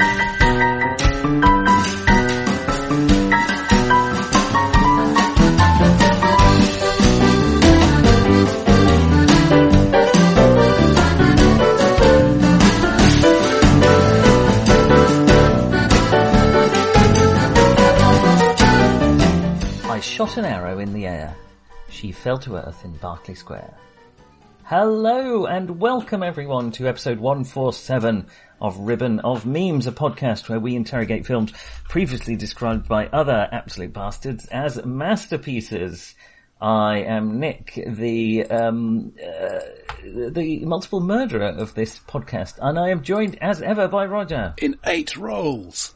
Shot an arrow in the air. She fell to earth in Berkeley Square. Hello and welcome everyone to episode 147 of Ribbon of Memes, a podcast where we interrogate films previously described by other absolute bastards as masterpieces. I am Nick, the multiple murderer of this podcast, and I am joined as ever by Roger. In 8 roles.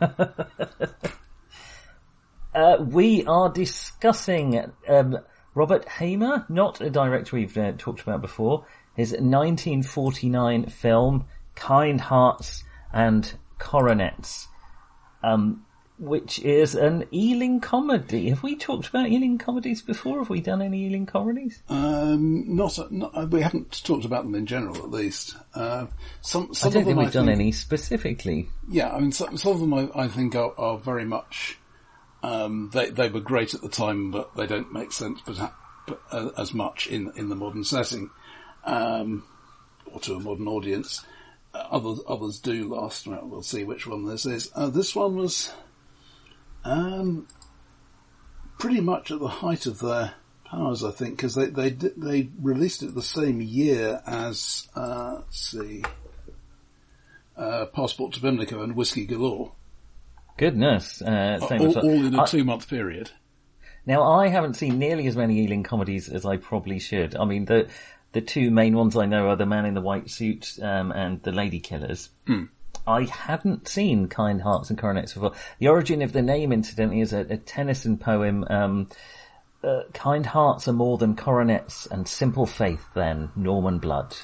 We are discussing Robert Hamer, not a director we've talked about before, his 1949 film Kind Hearts and Coronets, which is an Ealing comedy. Have we talked about Ealing comedies before? Have we done any Ealing comedies? Not we haven't talked about them in general, at least. I don't think we've done any specifically. Yeah, I mean, some of them I think are very much... They were great at the time, but they don't make sense as much in the modern setting, or to a modern audience. Others do last. Well, we'll see which one this is. This one was pretty much at the height of their powers, I think, because they released it the same year as Passport to Pimlico and Whiskey Galore. Goodness. All in a 2-month period. Now, I haven't seen nearly as many Ealing comedies as I probably should. I mean, the two main ones I know are The Man in the White Suit and The Lady Killers. I hadn't seen Kind Hearts and Coronets before. The origin of the name, incidentally, is a Tennyson poem. Kind hearts are more than coronets, and simple faith than Norman blood.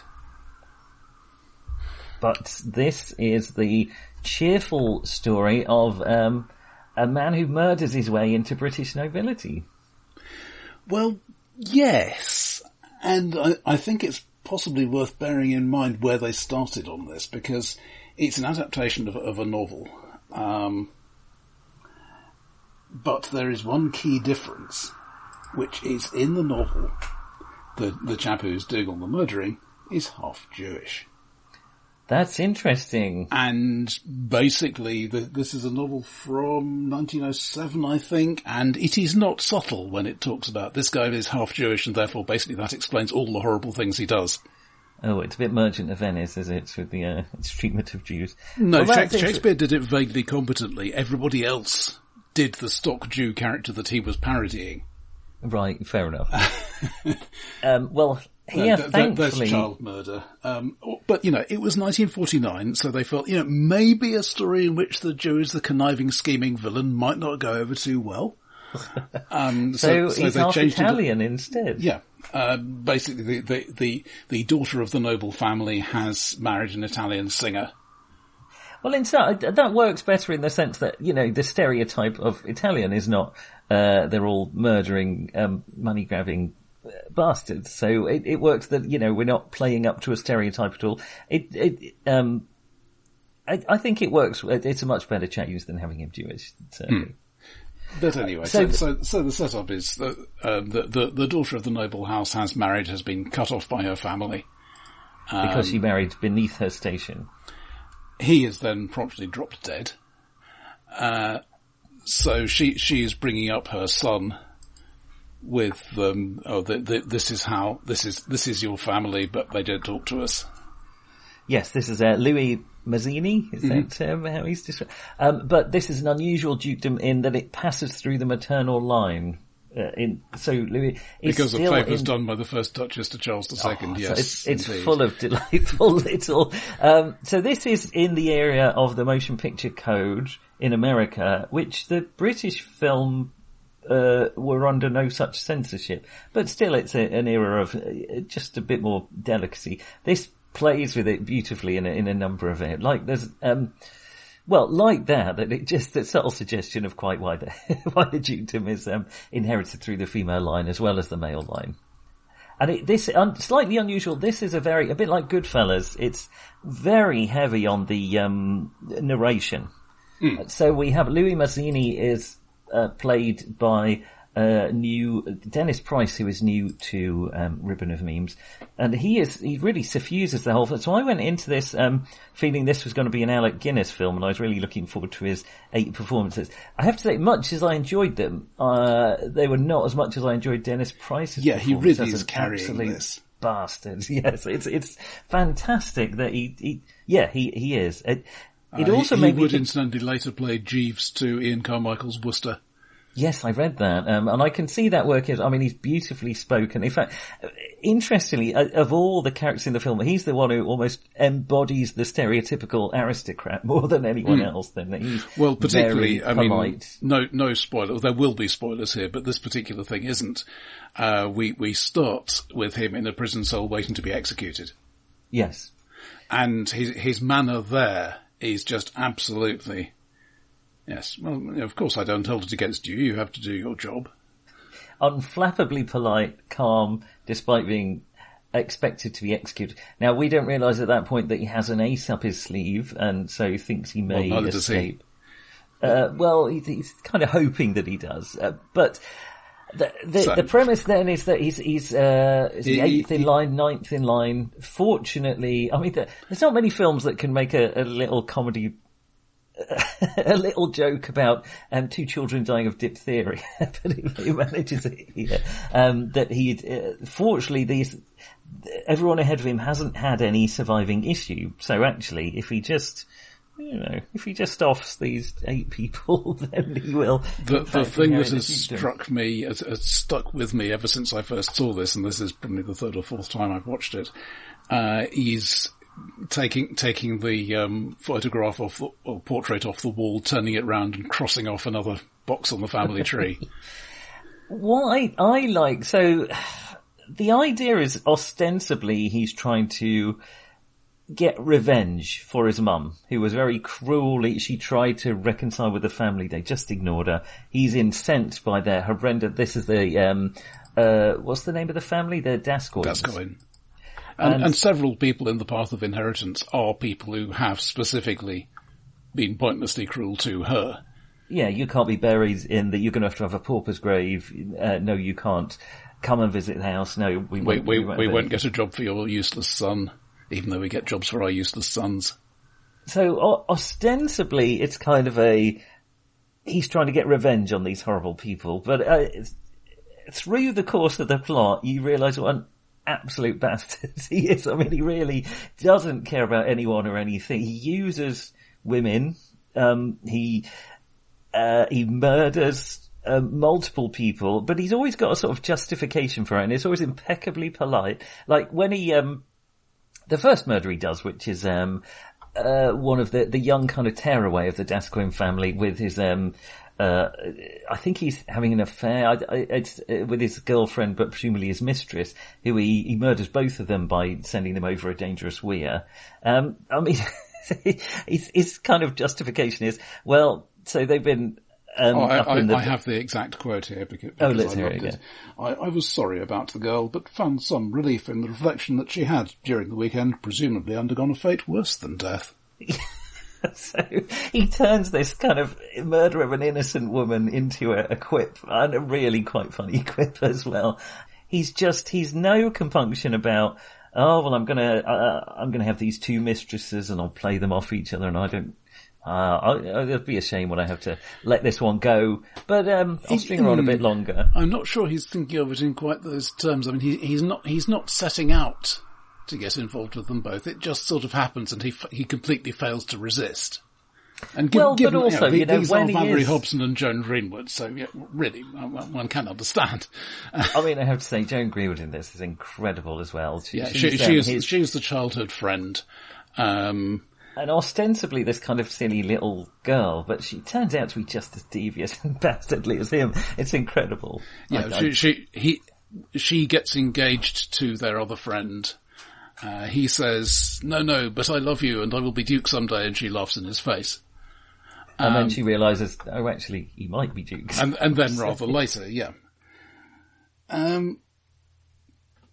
But this is the cheerful story of a man who murders his way into British nobility. Well, yes. And I think it's possibly worth bearing in mind where they started on this, because it's an adaptation of a novel. But there is one key difference, which is in the novel, the chap who's doing all the murdering is half Jewish. That's interesting. And basically, this is a novel from 1907, I think, and it is not subtle when it talks about this guy is half Jewish, and therefore basically that explains all the horrible things he does. Oh, it's a bit Merchant of Venice, is it, with the its treatment of Jews? No, well, Shakespeare did it vaguely competently. Everybody else did the stock Jew character that he was parodying. Right, fair enough. Well... Yeah, there's child murder. But, it was 1949, so they felt, maybe a story in which the Jew is the conniving, scheming villain might not go over too well. So he's half Italian instead. Yeah. Basically, the daughter of the noble family has married an Italian singer. Well, that works better in the sense that, the stereotype of Italian is not, they're all murdering, money-grabbing bastards. So it works that, we're not playing up to a stereotype at all. I think it works. It's a much better choice than having him Jewish. But anyway, so the setup is that the daughter of the noble house has been cut off by her family. Because she married beneath her station. He is then promptly dropped dead. So she is bringing up her son with this is your family, but they don't talk to us. Yes, this is Louis Mazzini, is that how he's described? But this is an unusual dukedom in that it passes through the maternal line. Louis is because of favours done by the first Duchess to Charles II. Yes, so it's full of delightful little. So this is in the area of the Motion Picture Code in America, which the British film were under no such censorship, but still it's an era of just a bit more delicacy. This plays with it beautifully in a number of it. Like there's the subtle suggestion of quite why the dukedom is inherited through the female line as well as the male line. And slightly unusual. This is a bit like Goodfellas. It's very heavy on the narration. So we have Louis Mazzini is played by new Dennis Price, who is new to Ribbon of Memes, and he really suffuses the whole thing. So I went into this feeling this was going to be an Alec Guinness film, and I was really looking forward to his 8 performances. I have to say, much as I enjoyed them, they were not as much as I enjoyed Dennis Price's. Yeah, he really is carrying this. Bastard. Yes, it's fantastic that he is. It also he made me would incidentally later play Jeeves to Ian Carmichael's Worcester. Yes, I read that, and I can see that work. I mean, he's beautifully spoken. In fact, interestingly, of all the characters in the film, he's the one who almost embodies the stereotypical aristocrat more than anyone else. Then he's particularly, very polite. No spoiler. There will be spoilers here, but this particular thing isn't. We start with him in a prison cell waiting to be executed. Yes, and his manner there is just absolutely. Yes, well, of course I don't hold it against you. You have to do your job. Unflappably polite, calm, despite being expected to be executed. Now, we don't realise at that point that he has an ace up his sleeve, and so thinks he may escape. He's kind of hoping that he does. But the premise then is that he's the 8th in line, 9th in line. Fortunately, I mean, there's not many films that can make a little comedy a little joke about 2 children dying of diphtheria, but he manages it here. That fortunately, everyone ahead of him hasn't had any surviving issue. So actually, if he just offs these 8 people, then he will. The thing that has struck me, has stuck with me ever since I first saw this, and this is probably the 3rd or 4th time I've watched it, is taking the photograph or portrait off the wall, turning it round and crossing off another box on the family tree. What I like, so the idea is ostensibly he's trying to get revenge for his mum, who was very cruel. She tried to reconcile with the family. They just ignored her. He's incensed by their horrendous, this is the, what's the name of the family? The Dascoyne. Dascoyne. And several people in the path of inheritance are people who have specifically been pointlessly cruel to her. Yeah, you can't be buried you're going to have a pauper's grave. No, you can't. Come and visit the house. No, we won't get a job for your useless son, even though we get jobs for our useless sons. So ostensibly, it's kind of he's trying to get revenge on these horrible people, but through the course of the plot, you realise what an absolute bastard he is. I mean, he really doesn't care about anyone or anything. He uses women. He murders multiple people, but he's always got a sort of justification for it, and it's always impeccably polite. Like when he, the first murder he does, which is one of the young kind of tearaway of the Dascoyne family with his I think he's having an affair with his girlfriend, but presumably his mistress, who he murders both of them by sending them over a dangerous weir. I mean, his kind of justification is, well, so they've been. I have the exact quote here because let's hear it. I was sorry about the girl, but found some relief in the reflection that she had, during the weekend, presumably undergone a fate worse than death. So he turns this kind of murder of an innocent woman into a quip, and a really quite funny quip as well. He's no compunction about, oh, well, I'm gonna have these 2 mistresses and I'll play them off each other, and I don't, it'd be a shame when I have to let this one go, but I'll string her on a bit longer. I'm not sure he's thinking of it in quite those terms. I mean, he's not setting out to get involved with them both. It just sort of happens, and he completely fails to resist. And given but also, these when are Valerie Hobson and Joan Greenwood, so yeah, really, one can understand. I mean, I have to say, Joan Greenwood in this is incredible as well. She's the childhood friend. And ostensibly this kind of silly little girl, but she turns out to be just as devious and bastardly as him. It's incredible. Yeah, she gets engaged to their other friend. He says, no, but I love you and I will be Duke someday, and she laughs in his face. And then she realises, oh, actually, he might be Duke. And then rather later, yeah.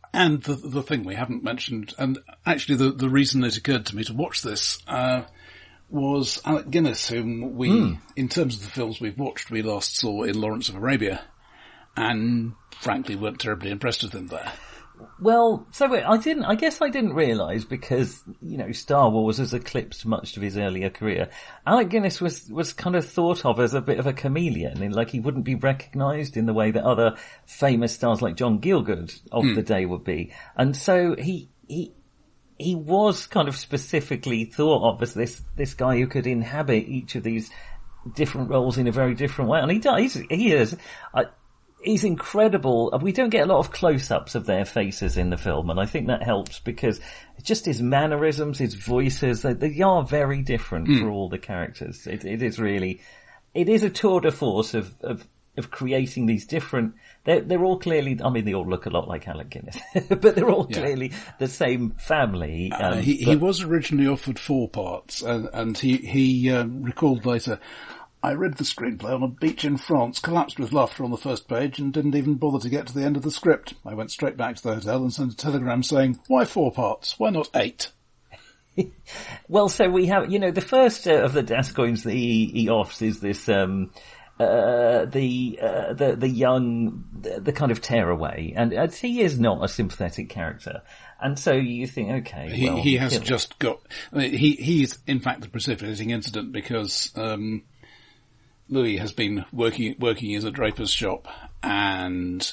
And the thing we haven't mentioned, and actually the reason it occurred to me to watch this, was Alec Guinness, whom we, in terms of the films we've watched, we last saw in Lawrence of Arabia, and frankly weren't terribly impressed with him there. Well, so I guess I didn't realise, because, Star Wars has eclipsed much of his earlier career. Alec Guinness was kind of thought of as a bit of a chameleon, like he wouldn't be recognised in the way that other famous stars like John Gielgud of the day would be. And so he was kind of specifically thought of as this guy who could inhabit each of these different roles in a very different way. And he does. He is. He's incredible. We don't get a lot of close-ups of their faces in the film, and I think that helps because just his mannerisms, his voices, they are very different for all the characters. It is a tour de force of creating these different, they're all clearly, they all look a lot like Alec Guinness, but they're all clearly the same family. He was originally offered 4 parts, and he recalled later, I read the screenplay on a beach in France, collapsed with laughter on the first page, and didn't even bother to get to the end of the script. I went straight back to the hotel and sent a telegram saying, why 4 parts? Why not 8? Well, so we have, the first of the Gascoignes that he offs is this, the young, the kind of tearaway, and he is not a sympathetic character. And so you think, okay, he has just got, he's in fact the precipitating incident because, Louis has been working as a draper's shop, and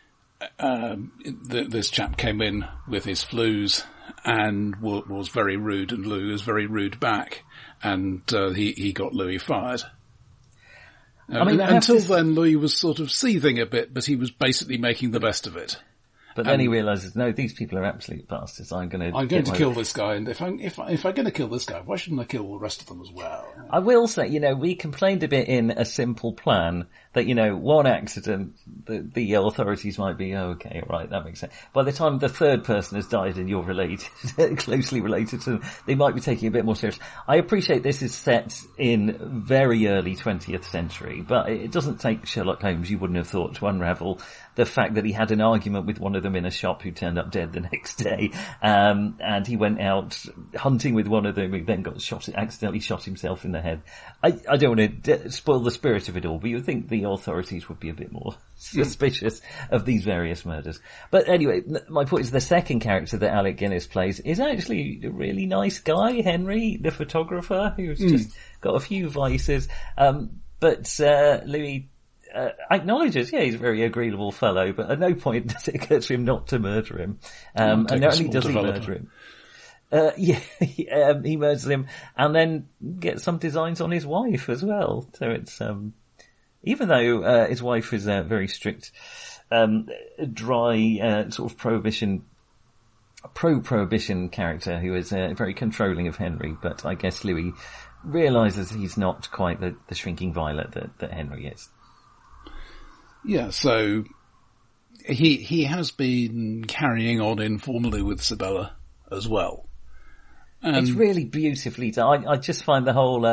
this chap came in with his flus and was very rude, and Louis was very rude back, and he got Louis fired. Until then, Louis was sort of seething a bit, but he was basically making the best of it. But then he realises, no, these people are absolute bastards. I'm going to kill this guy, and if I'm going to kill this guy, why shouldn't I kill all the rest of them as well? I will say, we complained a bit in A Simple Plan that, one accident, the authorities might be, okay, right, that makes sense. By the time the third person has died and you're related, closely related to them, they might be taking it a bit more seriously. I appreciate this is set in very early 20th century, but it doesn't take Sherlock Holmes, you wouldn't have thought, to unravel the fact that he had an argument with one of them in a shop who turned up dead the next day, and he went out hunting with one of them who then accidentally shot himself in the head. I don't want to spoil the spirit of it all, but you would think the authorities would be a bit more suspicious of these various murders. But anyway, my point is the second character that Alec Guinness plays is actually a really nice guy, Henry, the photographer, who's just got a few vices. But Louis acknowledges, he's a very agreeable fellow, but at no point does it occur to him not to murder him. And not only does he murder him, he murders him and then gets some designs on his wife as well. So it's, even though his wife is a very strict, dry, sort of pro-prohibition character who is very controlling of Henry, but I guess Louis realises he's not quite the shrinking violet that Henry is. Yeah, so he has been carrying on informally with Sibella as well. It's really beautifully done. I just find the whole,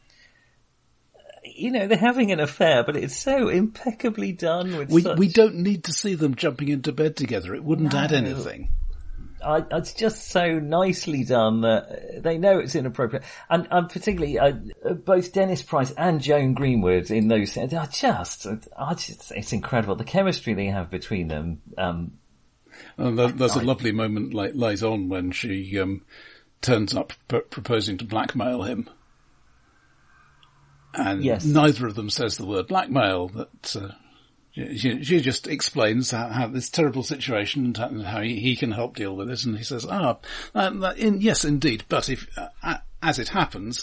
they're having an affair, but it's so impeccably done. We don't need to see them jumping into bed together. It wouldn't add anything. It's just so nicely done that they know it's inappropriate. And particularly, both Dennis Price and Joan Greenwood in those scenes are it's incredible. The chemistry they have between them. There's a lovely moment later on when she, turns up proposing to blackmail him. And neither of them says the word blackmail, that, she just explains how this terrible situation and how he can help deal with it, and he says, yes, indeed, but if, as it happens...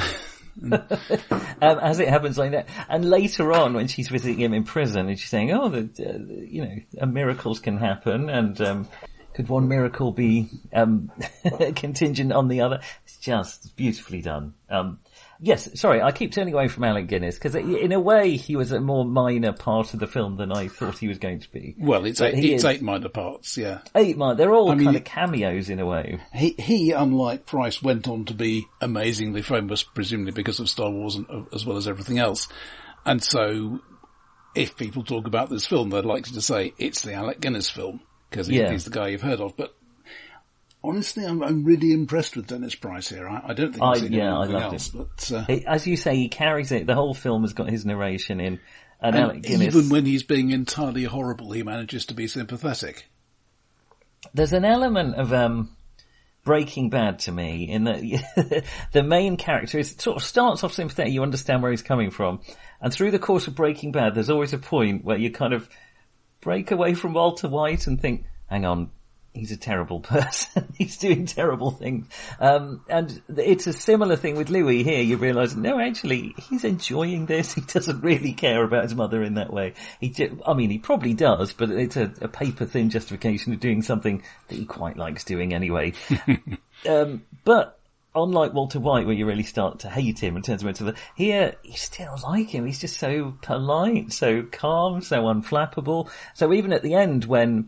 as it happens like that. And later on, when she's visiting him in prison, and she's saying, miracles can happen, and could one miracle be contingent on the other? It's just beautifully done. Yes, sorry, I keep turning away from Alec Guinness, because in a way he was a more minor part of the film than I thought he was going to be. Well, it's 8 minor parts, yeah. 8 minor, they're all kind of cameos in a way. He, unlike Price, went on to be amazingly famous, presumably because of Star Wars as well as everything else. And so, if people talk about this film, they're likely to say, it's the Alec Guinness film. because he's the guy you've heard of. But honestly, I'm really impressed with Dennis Price here. I don't think I've seen anything else. But as you say, he carries it. The whole film has got his narration in. And Alec Guinness, even when he's being entirely horrible, he manages to be sympathetic. There's an element of Breaking Bad to me in that the main character sort of starts off sympathetic. You understand where he's coming from, and through the course of Breaking Bad, there's always a point where you kind of break away from Walter White and think, "Hang on, he's a terrible person. He's doing terrible things." And it's a similar thing with Louis here. You realise, no, actually, he's enjoying this. He doesn't really care about his mother in that way. He probably does, but it's a paper-thin justification of doing something that he quite likes doing anyway. But unlike Walter White, where you really start to hate him and turns him into here, you still like him. He's just so polite, so calm, so unflappable. So even at the end when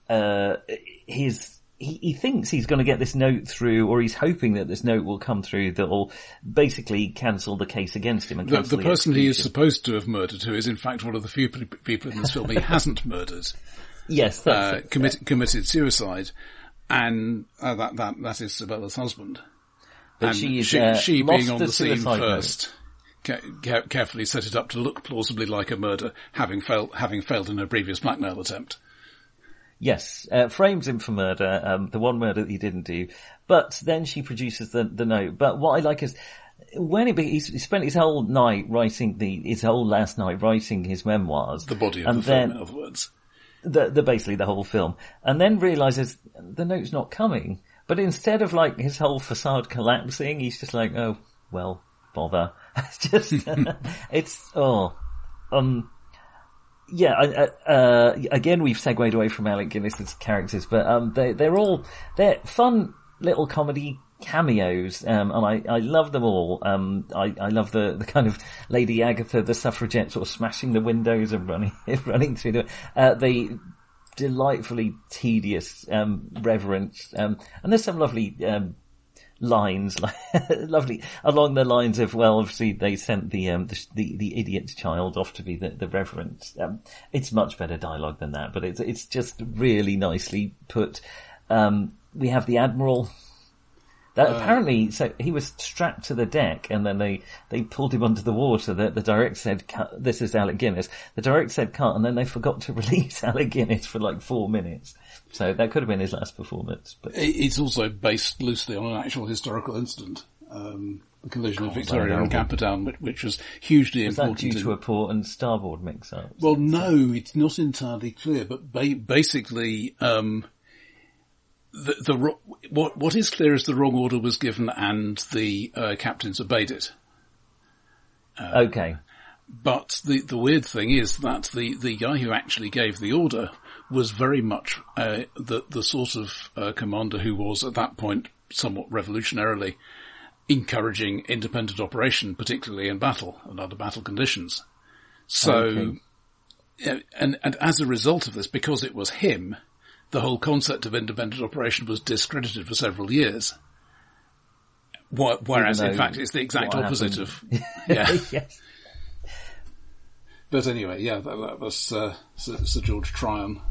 he thinks he's going to get this note through, or he's hoping that this note will come through that will basically cancel the case against him. And the person he is supposed to have murdered, who is in fact one of the few people in this film he hasn't murdered. Yes, that's committed suicide, and that is Sabella's husband. But and she being on the scene first, carefully set it up to look plausibly like a murder, having failed in her previous blackmail attempt. Yes, frames him for murder, the one murder that he didn't do. But then she produces the note. But what I like is when he spent his whole night his whole last night writing his memoirs. The body of the film, in other words. Basically the whole film. And then realizes the note's not coming. But instead of like his whole facade collapsing, he's just like, oh, well, bother. It's just, yeah, again, we've segued away from Alec Guinness's characters, but they're fun little comedy cameos, and I love them all. I love the kind of Lady Agatha, the suffragette, sort of smashing the windows and running through the delightfully tedious reverence, and there's some lovely lines, lovely along the lines of, well, obviously they sent the idiot child off to be the reverend. It's much better dialogue than that, but it's just really nicely put. We have the Admiral. Apparently, so he was strapped to the deck, and then they pulled him under the water. The director said, cut. This is Alec Guinness. The director said, cut, and then they forgot to release Alec Guinness for like 4 minutes. So that could have been his last performance. But it's also based loosely on an actual historical incident. The collision of Victoria and Camperdown, which was hugely important. Was that due to a port and starboard mix-up? Well, no, it's not entirely clear, but basically, what is clear is the wrong order was given and the captains obeyed it. Okay. But the weird thing is that the guy who actually gave the order was very much the sort of commander who was at that point somewhat revolutionarily encouraging independent operation, particularly in battle and under battle conditions. So, and as a result of this, because it was him, the whole concept of independent operation was discredited for several years. Whereas, in fact, it's the exact opposite of... Yeah. Yes. But anyway, yeah, that was Sir George Tryon.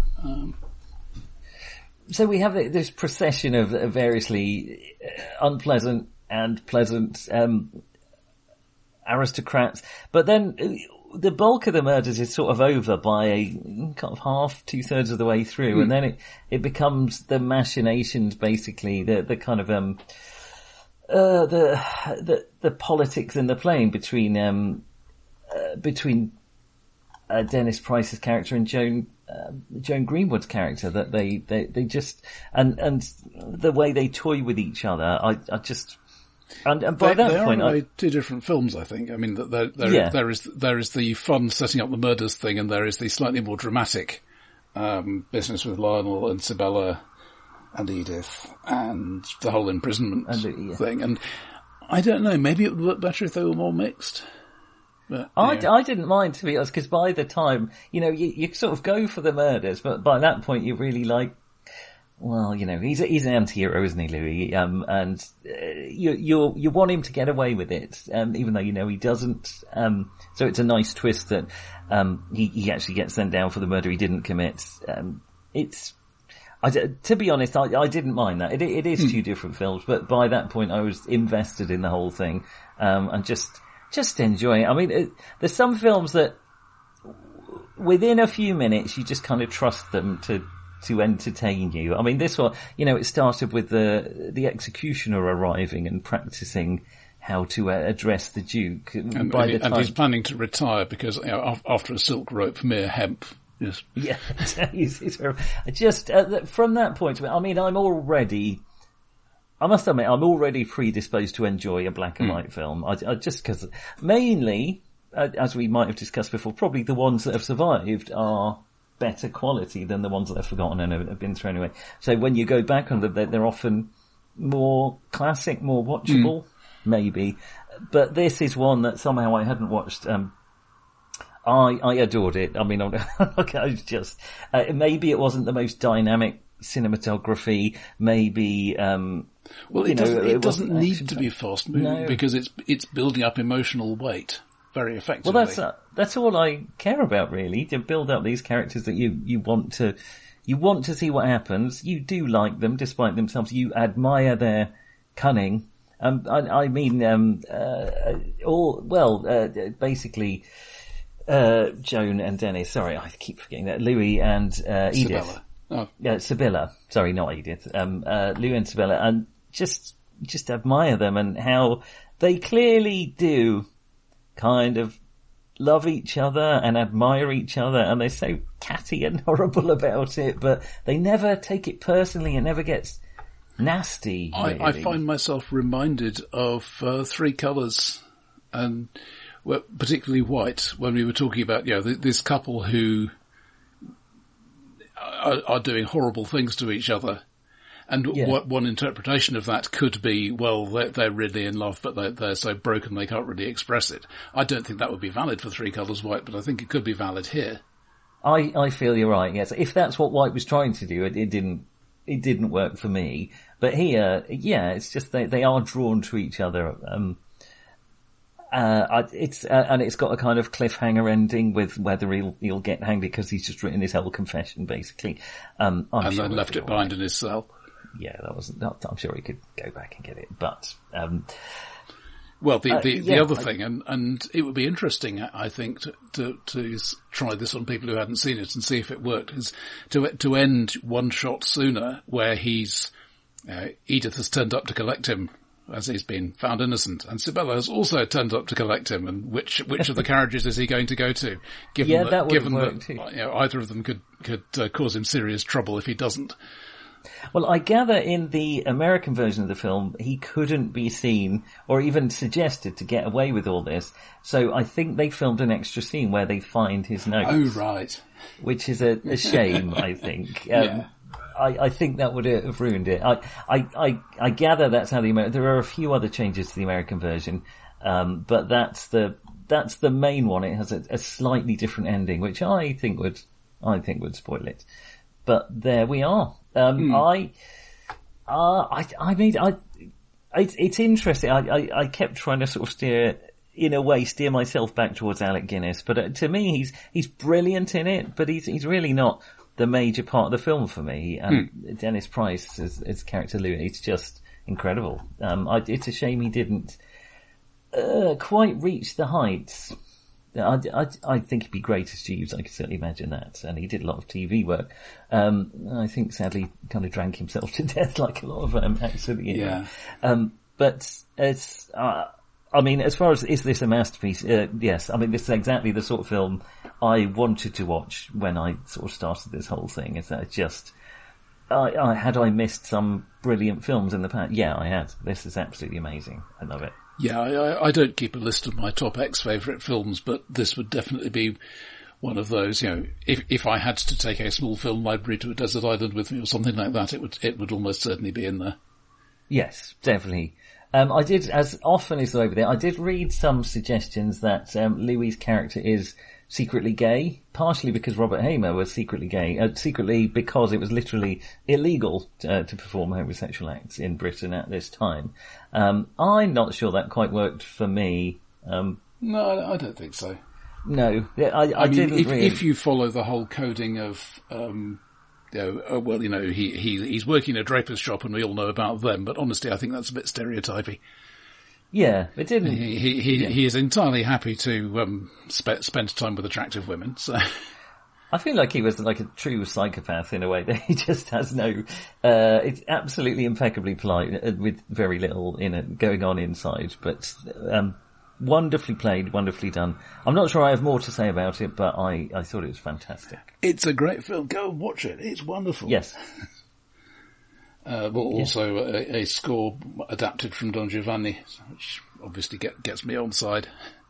So we have this procession of variously unpleasant and pleasant aristocrats, but then the bulk of the murders is sort of over by kind of half, 2/3 of the way through, and then it becomes the machinations, basically, the kind of the politics in the playing between Dennis Price's character and Joan Greenwood's character, that they just and the way they toy with each other. I just. And by that point, are two different films, I think. I mean, there is the fun setting up the murders thing, and there is the slightly more dramatic business with Lionel and Sabella and Edith and the whole imprisonment thing. And I don't know, maybe it would work better if they were more mixed. But, yeah. I didn't mind, to be honest, because by the time, you sort of go for the murders, but by that point you really like, well, he's an anti-hero, isn't he, Louis? And you want him to get away with it, even though he doesn't. So it's a nice twist that he actually gets sent down for the murder he didn't commit. To be honest, I didn't mind that. It is two different films, but by that point I was invested in the whole thing, and just enjoying it. I mean, there's some films that within a few minutes you just kind of trust them to entertain you. I mean, this one, it started with the executioner arriving and practicing how to address the Duke. And he's planning to retire because after a silk rope, mere hemp. Yes. Yeah, just from that point, I mean, I must admit, I'm already predisposed to enjoy a black and white film. I just because mainly, as we might have discussed before, probably the ones that have survived are better quality than the ones that are forgotten and have been thrown away. So when you go back on them, they're often more classic, more watchable, maybe. But this is one that somehow I hadn't watched. I adored it. I mean, I just maybe it wasn't the most dynamic cinematography. Maybe it doesn't need to be fast moving because it's building up emotional weight very effectively. Well, that's all I care about, really, to build up these characters that you want to see what happens. You do like them despite themselves. You admire their cunning. Basically. Joan and Dennis. Sorry, I keep forgetting that. Louis and Edith. Sibella. Oh. Yeah, Sibella. Sorry, not Edith. Louis and Sibella, and just admire them and how they clearly do kind of love each other and admire each other, and they're so catty and horrible about it, but they never take it personally. It never gets nasty. Really. I find myself reminded of Three Colours and. Well, particularly white, when we were talking about, this couple who are doing horrible things to each other. And one interpretation of that could be, well, they're really in love, but they're so broken they can't really express it. I don't think that would be valid for Three Colours White, but I think it could be valid here. I feel you're right, yes. If that's what White was trying to do, it didn't work for me. But here, it's just they are drawn to each other. It's got a kind of cliffhanger ending with whether he'll get hanged because he's just written his whole confession, basically. And then left it behind in his cell. Yeah, I'm sure he could go back and get it, but, well, the other thing, and it would be interesting, I think, to try this on people who hadn't seen it and see if it worked, is to end one shot sooner where Edith has turned up to collect him as he's been found innocent, and Sibella has also turned up to collect him, and which of the carriages is he going to go to? Given that either of them could cause him serious trouble if he doesn't. Well, I gather in the American version of the film, he couldn't be seen or even suggested to get away with all this. So I think they filmed an extra scene where they find his notes. Oh, right. Which is a shame, I think. I think that would have ruined it. I gather that's how there are a few other changes to the American version, but that's the main one. It has a slightly different ending, which I think would spoil it. But there we are. It's interesting. I kept trying to sort of steer myself back towards Alec Guinness, but to me, he's brilliant in it, but he's really not the major part of the film for me. Dennis Price as character Louis, it's just incredible. It's a shame he didn't quite reach the heights. I think he'd be great as Jeeves. I can certainly imagine that. And he did a lot of TV work. I think sadly kind of drank himself to death like a lot of actors. Yeah. But it's, I mean, as far as is this a masterpiece? Yes. I mean, this is exactly the sort of film I wanted to watch when I sort of started this whole thing. Is that just, had I missed some brilliant films in the past? Yeah, I had. This is absolutely amazing. I love it. Yeah, I don't keep a list of my top X favourite films, but this would definitely be one of those. If I had to take a small film library to a desert island with me or something like that, it would almost certainly be in there. Yes, definitely. I did, as often as over there, I did read some suggestions that Louis' character is secretly gay, partially because Robert Hamer was secretly gay, secretly because it was literally illegal to perform homosexual acts in Britain at this time. I'm not sure that quite worked for me. No, I don't think so. No, I mean, didn't really. If you follow the whole coding of he's working a draper's shop and we all know about them, but honestly, I think that's a bit stereotypy. Yeah, it didn't. He is entirely happy to spend time with attractive women. So I feel like he was like a true psychopath in a way that he just has no. It's absolutely impeccably polite with very little in it going on inside, but wonderfully played, wonderfully done. I'm not sure I have more to say about it, but I thought it was fantastic. It's a great film. Go and watch it. It's wonderful. Yes. Also a score adapted from Don Giovanni, which obviously gets me on side.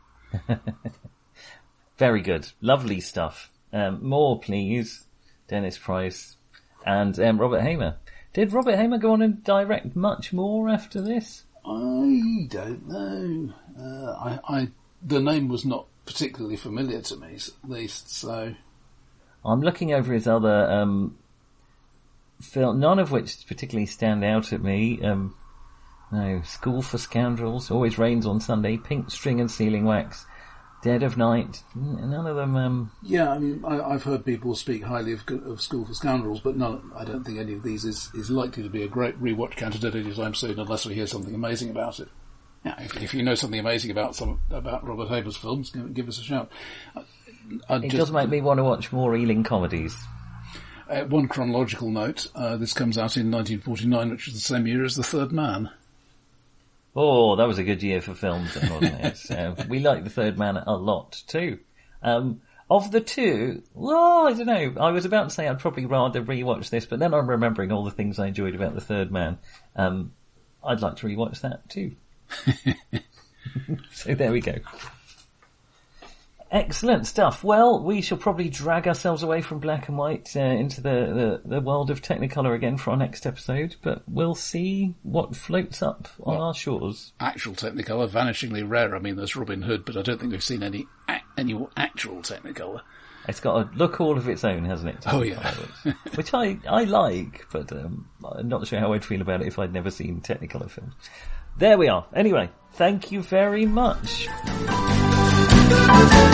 Very good. Lovely stuff. More, please. Dennis Price and Robert Hamer. Did Robert Hamer go on and direct much more after this? I don't know. The name was not particularly familiar to me, at least, so... I'm looking over his other film, none of which particularly stand out at me. No, School for Scoundrels, Always Rains on Sunday, Pink String and Sealing Wax, Dead of Night, none of them... Yeah, I mean, I've heard people speak highly of School for Scoundrels, but I don't think any of these is likely to be a great rewatch candidate anytime soon unless we hear something amazing about it. Yeah, if you know something amazing about Robert Hamer's films, give us a shout. It does make me want to watch more Ealing comedies. One chronological note, this comes out in 1949, which is the same year as The Third Man. Oh, that was a good year for films, wasn't it? We like The Third Man a lot, too. Of the two, well, I don't know. I was about to say I'd probably rather rewatch this, but then I'm remembering all the things I enjoyed about The Third Man. I'd like to rewatch that, too. So there we go. Excellent stuff. Well, we shall probably drag ourselves away from black and white into the world of Technicolor again for our next episode, but we'll see what floats up on our shores. Actual Technicolor, vanishingly rare. I mean, there's Robin Hood, but I don't think we've seen any actual Technicolor. It's got a look all of its own, hasn't it? Oh, yeah. Which I like, but I'm not sure how I'd feel about it if I'd never seen Technicolor films. There we are. Anyway, thank you very much.